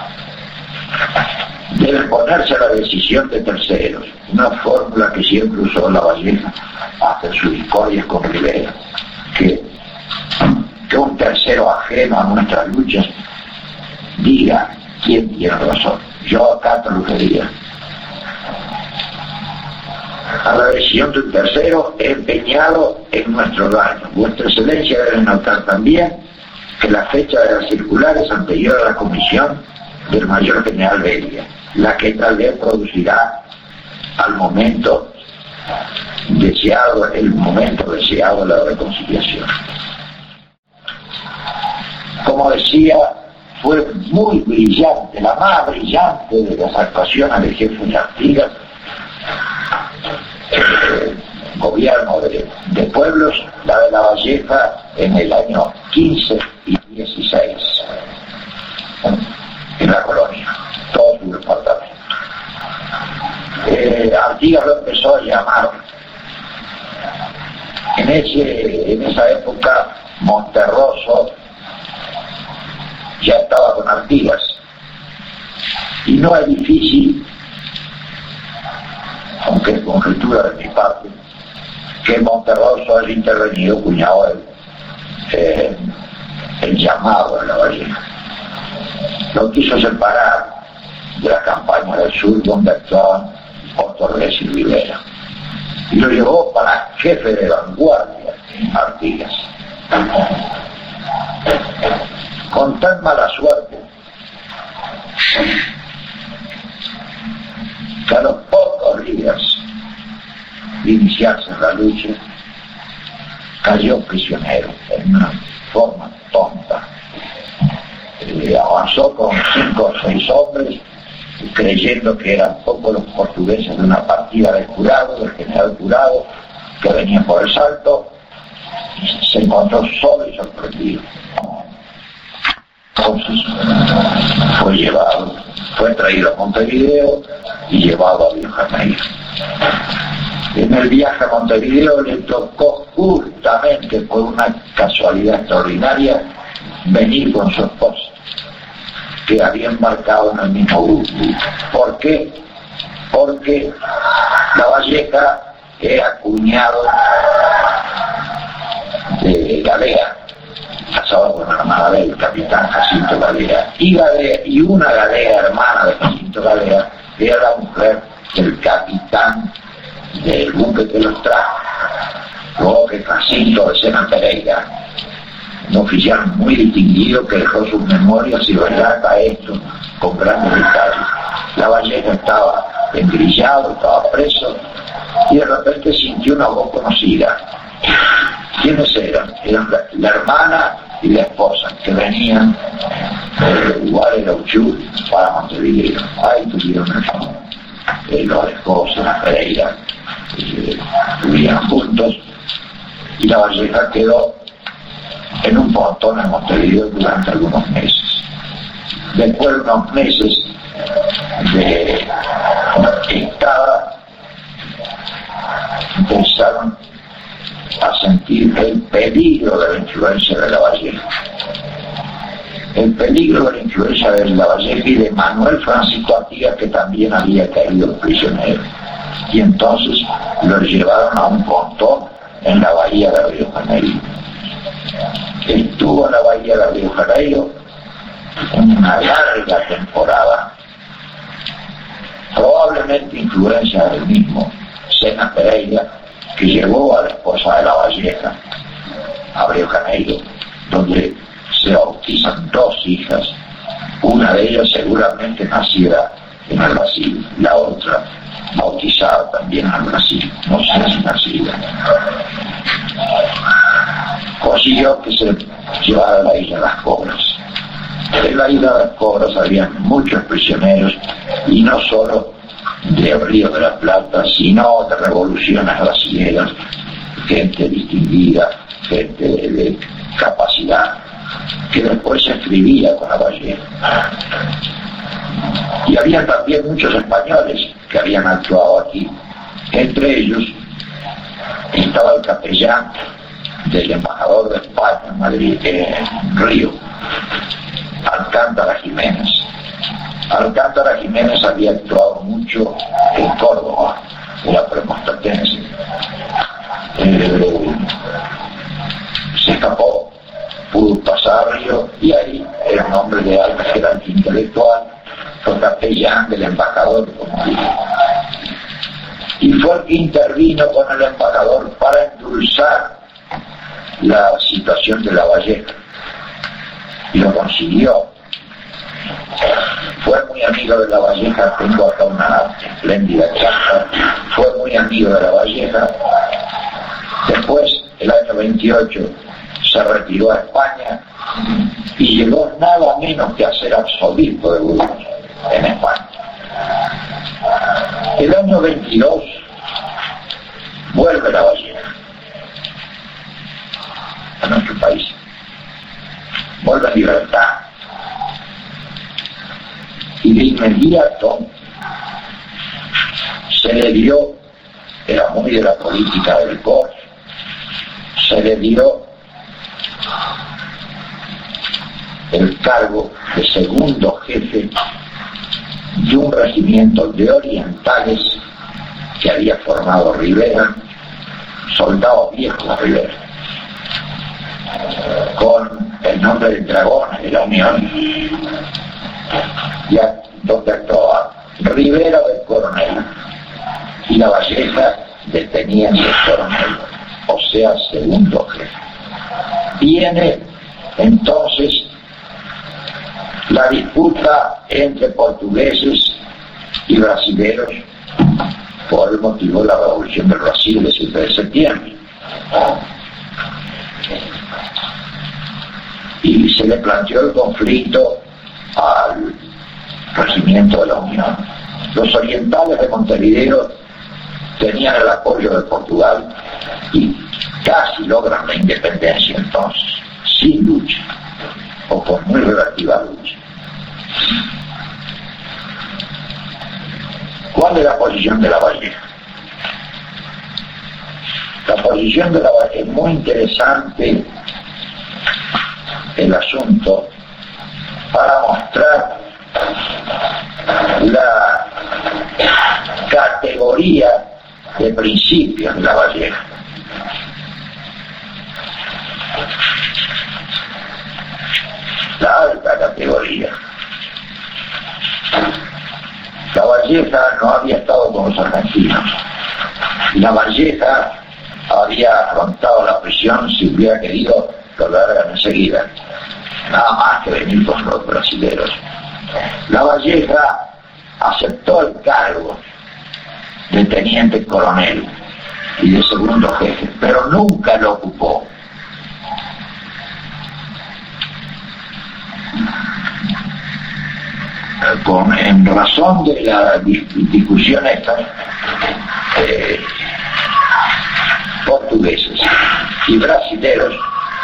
deben ponerse a la decisión de terceros, una fórmula que siempre usó la Valleja hasta en sus discordias con Rivera, que, que un tercero ajeno a nuestras luchas diga quién tiene razón. Yo acato lo que diga. A la decisión de un tercero empeñado en nuestro daño. Vuestra excelencia debe notar también que la fecha de la circular es anterior a la comisión del mayor general Beria, la que tal vez producirá al momento deseado, el momento deseado de la reconciliación. Como decía, fue muy brillante, la más brillante de las actuaciones del jefe de Artigas, eh, gobierno de, de pueblos, la de la Valleja en el año quince y dieciséis, en la colonia, todo su departamento. Eh, Artigas lo empezó a llamar. En, ese, en esa época, Monterroso ya estaba con Artigas, y no es difícil, aunque es conjetura de mi parte, que Monterroso haya intervenido, cuñado el, eh, el llamado de la Valleja. Lo quiso separar de la campaña del sur donde actuaban Torres y Rivera, y lo llevó para jefe de vanguardia Artigas. Con tan mala suerte que a los pocos días de iniciarse en la lucha cayó prisionero en una forma tonta. Eh, avanzó con cinco o seis hombres creyendo que eran pocos los portugueses de una partida del Jurado, del general Jurado, que venían por el Salto, y se encontró solo y sorprendido. Entonces fue llevado, fue traído a Montevideo y llevado a Río Janeiro. En el viaje a Montevideo le tocó justamente, por una casualidad extraordinaria, venir con su esposa, que había embarcado en el mismo grupo. ¿Por qué? Porque la Valleja era cuñado de Galea, casado con la hermana del capitán Jacinto Galea, y, Galea, y una Galea, hermana de Jacinto Galea, era la mujer del capitán del buque que los trajo. Luego que Jacinto de Sena Pereira un oficial muy distinguido que dejó sus memorias y relata esto con grandes detalles. Lavalleja estaba engrillado, estaba preso, y de repente sintió una voz conocida. ¿Quiénes eran? Eran la, la hermana y la esposa, que venían de Uruguay de Lauchú para Montevideo. Ahí tuvieron el amor. Eh, los esposos, la Pereira, eh, vivían juntos, y Lavalleja quedó en un pontón en Montevideo durante algunos meses. Después de unos meses de estada, empezaron a sentir el peligro de la influencia de Lavalleja. El peligro de la influencia de Lavalleja y de Manuel Francisco Artigas, que también había caído prisionero. Y entonces lo llevaron a un pontón en la bahía de Río Janeiro. Estuvo en la bahía de Río Janeiro una larga temporada, probablemente influencia del mismo Sena Pereira, que llevó a la esposa de Lavalleja a Río Janeiro, donde se bautizan dos hijas, una de ellas seguramente nacida en el Brasil, la otra bautizada también en el Brasil, no sé si nacida. Consiguió que se llevara a la isla de las Cobras. En la isla de las Cobras había muchos prisioneros, y no solo de Río de la Plata, sino de revoluciones brasileñas, gente distinguida, gente de, de capacidad, que después se escribía con Lavalleja. Y había también muchos españoles que habían actuado aquí. Entre ellos estaba el capellán del embajador de España en Madrid, en Río, Alcántara Jiménez. Alcántara Jiménez había actuado mucho en Córdoba, en la Premonstratense. Eh, se escapó, pudo pasar a Río, y ahí era un hombre de alta jerarquía intelectual, fue capellán del embajador, como dije. Y fue el que intervino con el embajador para endulzar la situación de Lavalleja, y lo consiguió. Fue muy amigo de Lavalleja, tengo acá una espléndida carta, fue muy amigo de Lavalleja. Después, el año veintiocho, se retiró a España y llegó nada menos que a ser arzobispo de Burgos, en España. El año veintidós vuelve Lavalleja a nuestro país, vuelve a Libertad, y de inmediato se le dio, era muy de la política del Cor, se le dio el cargo de segundo jefe de un regimiento de orientales que había formado Rivera, soldados viejos de Rivera, con el nombre de Dragones de la Unión, ya donde actuaba Rivera del coronel y Lavalleja de teniente coronel, o sea, segundo jefe. Viene entonces la disputa entre portugueses y brasileños por el motivo de la revolución del Brasil del siete de septiembre. Y se le planteó el conflicto al regimiento de la Unión. Los orientales de Montevideo tenían el apoyo de Portugal y casi logran la independencia entonces, sin lucha, o con muy relativa lucha. ¿Cuál es la posición de Lavalleja? La posición de Lavalleja es muy interesante, el asunto, para mostrar la categoría de principios de Lavalleja. La alta categoría. Lavalleja no había estado con los argentinos. Lavalleja había afrontado la prisión si hubiera querido lo largan enseguida, nada más que venir con los brasileños. Lavalleja aceptó el cargo de teniente coronel y de segundo jefe, pero nunca lo ocupó. Con, en razón de la discusión esta, eh, portugueses y brasileños,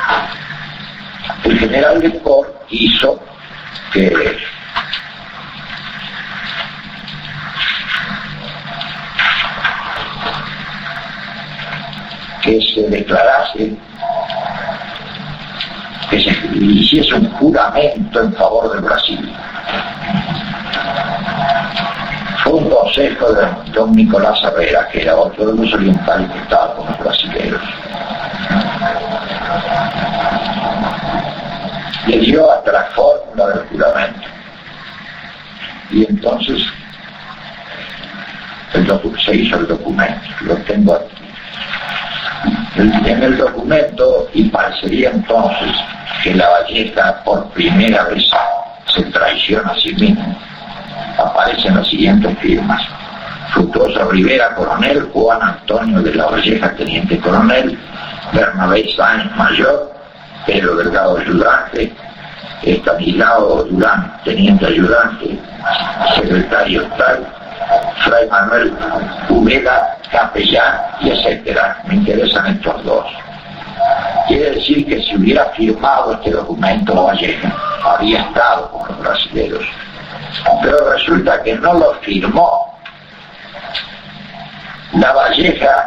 el general de Cor hizo que que se declarase, que se hiciese un juramento en favor del Brasil. Fue un consejo de don Nicolás Herrera, que era otro de los orientales que estaba con los brasileños. Le dio hasta la fórmula del juramento. Y entonces el docu- se hizo el documento, lo tengo aquí. El, en el documento, y parecería entonces que Lavalleja por primera vez se traiciona a sí mismo, aparecen las siguientes firmas: Fructuoso Rivera, coronel; Juan Antonio de Lavalleja, teniente coronel; Bernabé Sáenz, mayor; Pedro Delgado, ayudante; Estanislao Durán, teniente ayudante, secretario tal; Fray Manuel Ubeda, capellán, y etcétera. Me interesan estos dos. Quiere decir que si hubiera firmado este documento Lavalleja, había estado con los brasileños. Pero resulta que no lo firmó. Lavalleja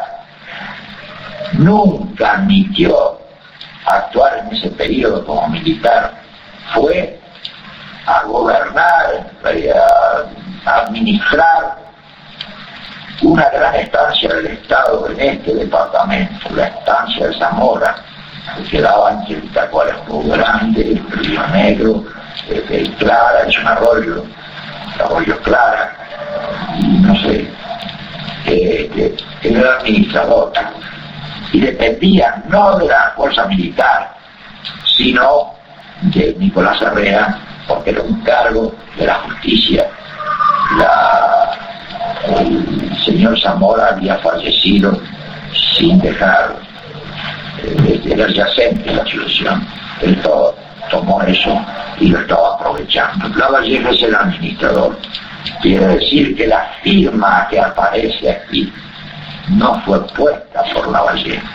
nunca admitió actuar en ese periodo como militar. Fue a gobernar, a administrar una gran estancia del Estado en este departamento, la estancia de Zamora, que quedaba entre el Tacuarembó Grande, el Río Negro, el, el Clara, es un arroyo, el arroyo Clara, y no sé, eh, eh, era el administrador, y dependía no de la fuerza militar, sino de Nicolás Herrera, porque era un cargo de la justicia. La, el señor Zamora había fallecido sin dejar, eh, era adyacente la sucesión. Él todo, tomó eso y lo estaba aprovechando. Lavalleja es el administrador. Quiere decir que la firma que aparece aquí no fue puesta por Lavalleja.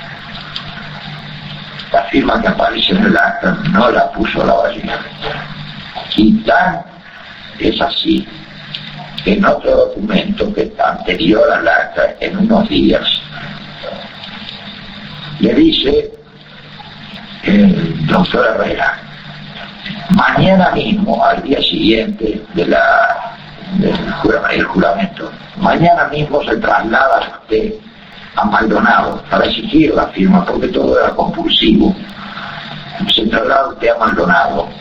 La firma que aparece en el acta no la puso Lavalleja. Y tan es así que en otro documento que está anterior al acta, en unos días, le dice el doctor Herrera: mañana mismo, al día siguiente de la, del juramento, juramento, mañana mismo se traslada usted a Maldonado para exigir la firma, porque todo era compulsivo. Se traslada usted a Maldonado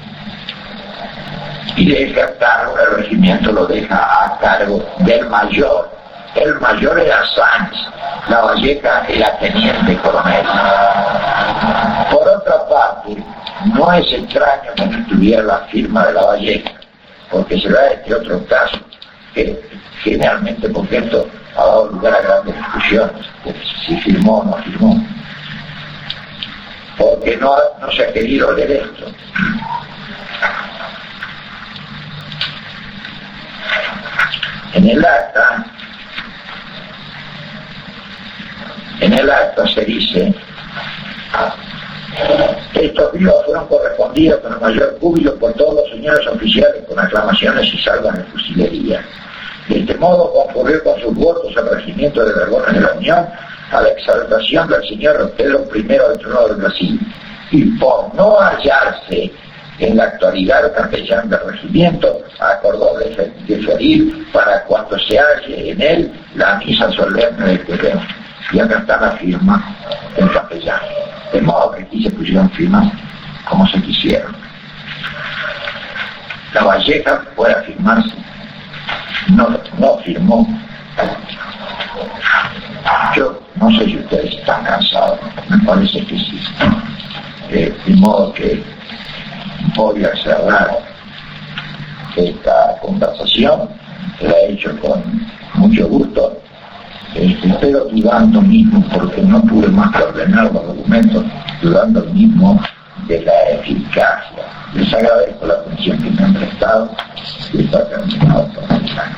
y deja a cargo, el regimiento lo deja a cargo del mayor. El mayor era Sáenz, Lavalleja era teniente coronel. Por otra parte, no es extraño que no estuviera la firma de Lavalleja, porque se da este otro caso, que generalmente, porque esto ha dado lugar a grandes discusiones, de si firmó o no firmó, porque no, no se ha querido leer esto. En el acta, en el acta se dice: estos vivos fueron correspondidos con el mayor júbilo por todos los señores oficiales, con aclamaciones y salvas de fusilería. De este modo concurrió con sus votos el regimiento de dragones de la Unión a la exaltación del señor Pedro primero del trono del Brasil, y por no hallarse en la actualidad el capellán del regimiento, acordó de deferir para cuando se halle en él la misa solemne del terreno. Y acá está la firma del capellán. De modo que aquí se pusieron firmas como se quisieron. Lavalleja puede afirmarse, no, no firmó. Yo no sé si ustedes están cansados, me parece que sí. Eh, de modo que voy a cerrar esta conversación, la he hecho con mucho gusto, eh, espero dudando mismo, porque no pude más que ordenar los documentos, dudando mismo de la eficacia. Les agradezco la atención que me han prestado y está terminado por el